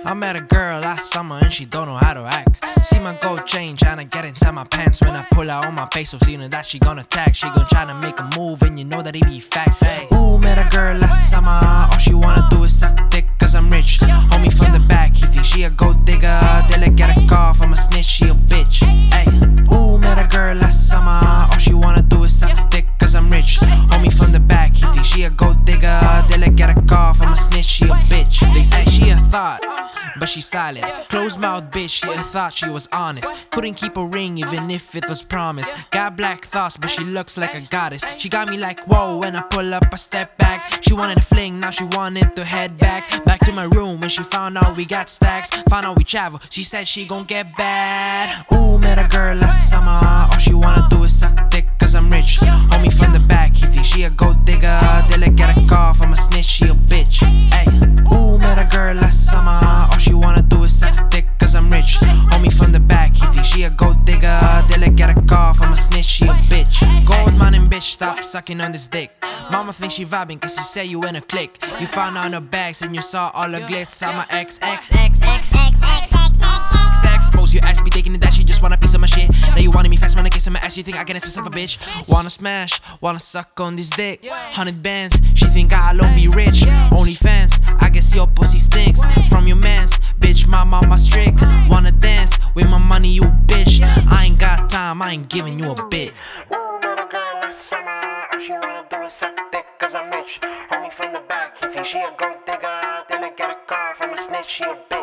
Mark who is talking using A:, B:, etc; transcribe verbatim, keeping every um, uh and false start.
A: I met a girl last summer and she don't know how to act. See my gold chain tryna get inside my pants. When I pull out on my pesos, you know that she gonna tag. She gon' tryna make a move and you know that it be facts. Hey. Ooh, met a girl last summer, all she wanna do is suck dick cause I'm rich. Homie from the back, he think she a gold digger. They like get a call from a snitch, she a bitch. Hey. Ooh, met a girl last summer, all she wanna do is suck dick cause I'm rich. Homie from the back, he think she a gold digger. They like get a call from a snitch, she a bitch. They say she a thought, but she silent. Closed mouth bitch, she a thought she was honest. Couldn't keep a ring even if it was promised. Got black thoughts but she looks like a goddess. She got me like whoa when I pull up, I step back. She wanted a fling, now she wanted to head back. Back to my room when she found out we got stacks. Found out we travel, she said she gon' get bad. Ooh, met a girl last summer, all she wanna do is suck dick cause I'm rich. Homie from the back, he think she a gold digger. They like get a call from a snitch, she a bitch. Ay. Ooh, met a girl last summer, all she wanna do is suck dick cause I'm rich. Homie from the back, he think she a gold digger. They like get a call from a snitch, she a bitch. Gold man and bitch, stop sucking on this dick. Mama thinks she vibing cause she say you in a clique. You found out her bags and you saw all the glitz. I'm a X X X X X X X X. Expose your ass, be taking it that she just want a piece of my shit. Now you wanted me fast, wanna kiss on my ass, you think I can insist up a bitch. Wanna smash, wanna suck on this dick. Hundred bands, she think I'll be rich. Only fans, I guess your pussy stinks. From your mans, bitch, my mama strict. Wanna dance with my money, you bitch. I ain't got time, I ain't giving you a bit.
B: Ooh, met a girl last summer, all she wanna do is suck dick cause I'm rich. Homie from the back, he think she a gold digger. Then I get a call from a snitch, she a bitch.